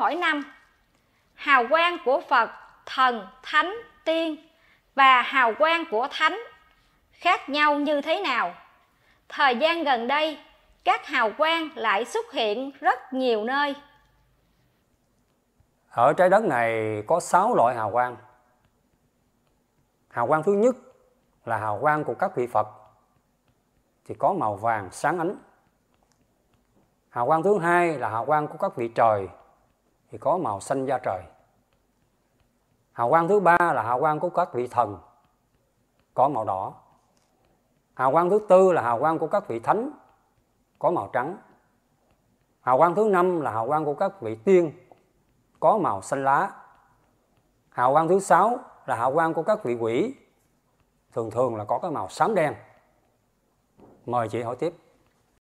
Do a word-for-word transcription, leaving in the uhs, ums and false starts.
hỏi năm. Hào quang của Phật, thần, thánh, tiên và hào quang của thánh khác nhau như thế nào? Thời gian gần đây, các hào quang lại xuất hiện rất nhiều nơi. Ở trái đất này có sáu loại hào quang. Hào quang thứ nhất là hào quang của các vị Phật, thì có màu vàng sáng ánh. Hào quang thứ hai là hào quang của các vị trời, thì có màu xanh da trời. Hào quang thứ ba là hào quang của các vị thần, có màu đỏ. Hào quang thứ tư là hào quang của các vị thánh, có màu trắng. Hào quang thứ năm là hào quang của các vị tiên, có màu xanh lá. Hào quang thứ sáu là hào quang của các vị quỷ, thường thường là có cái màu xám đen. Mời chị hỏi tiếp.